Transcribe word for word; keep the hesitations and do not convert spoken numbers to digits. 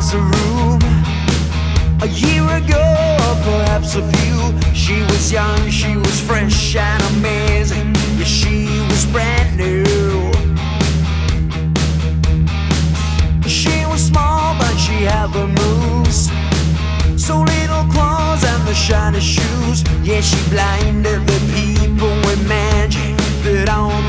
was a room a year ago, or perhaps a few. She was young, she was fresh and amazing. Yeah, she was brand new. She was small, but she had the moves. So little clothes and the shiny shoes. Yeah, she blinded the people with magic that only